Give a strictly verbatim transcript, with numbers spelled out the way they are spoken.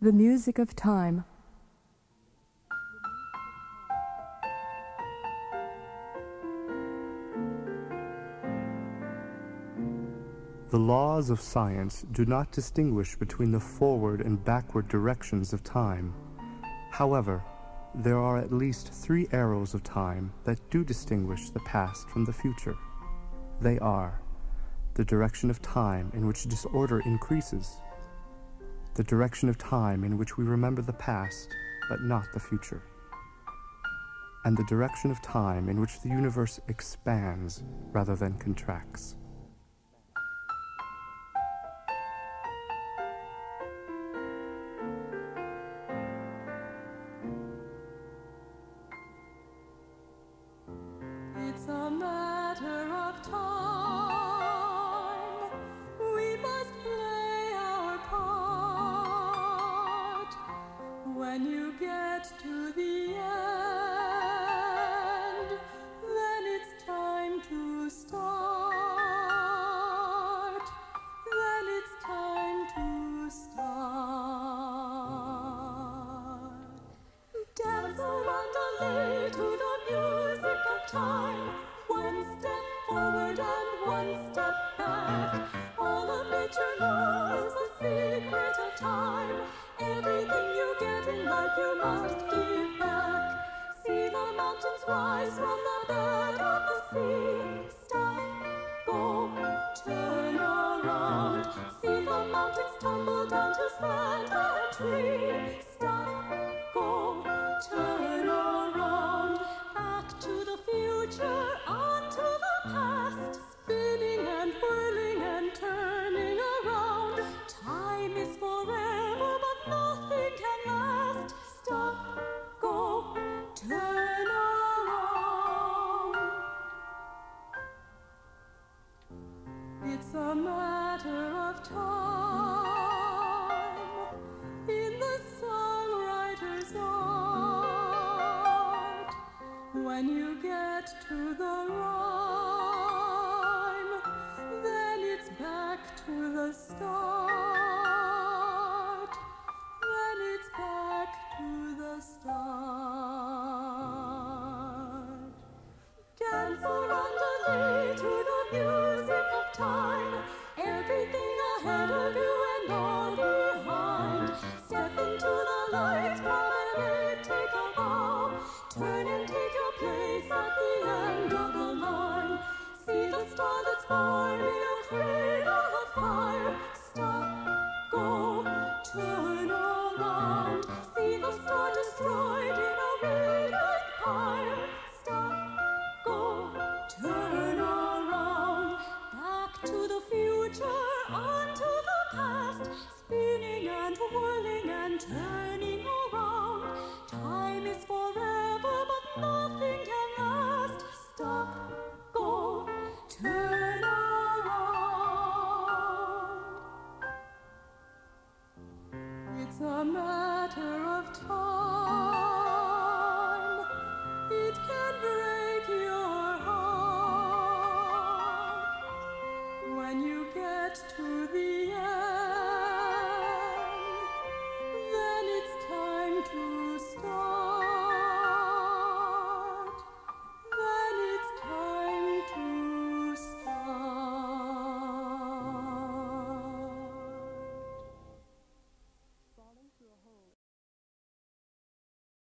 The music of time. The laws of science do not distinguish between the forward and backward directions of time. However, there are at least three arrows of time that do distinguish the past from the future. They are the direction of time in which disorder increases, the direction of time in which we remember the past but not the future, and the direction of time in which the universe expands rather than contracts. It's a matter of time. We must play our part. When you get to the end, then it's time to start. Then it's time to start. Dance around a lay to the music of time. One step forward and one step back. All of nature knows the secret of time. Everything you get in life you must give back. See the mountains rise from the bed of the sea. Stop, go, turn around. See the mountains tumble down to sand and tree. Stop, go, turn around. Back to the future, on to the past. Spinning and whirling and turning around. Time is forever, but nothing can last. Stop, go, turn around. It's a matter of time. In the songwriter's art, when you get to the rhyme, then it's back to the start. Then it's back to the start. Dance around a lay to the music of time. Everything ahead of you and all behind. Step into the light, promenade, take a bow. Turn and take your place at the end of the line. See the star that's born in a cradle of fire. Stop, go, turn around. See the star destroyed in a radiant pyre. Stop, go, turn around. Back to the future, on to the past. Spinning and whirling and turning around. Time is forever, but nothing can last. Stop, go, turn around. It's a matter of time. It can break your heart. When you get to the end, then it's time to start. Then it's time to start. Falling through a hole.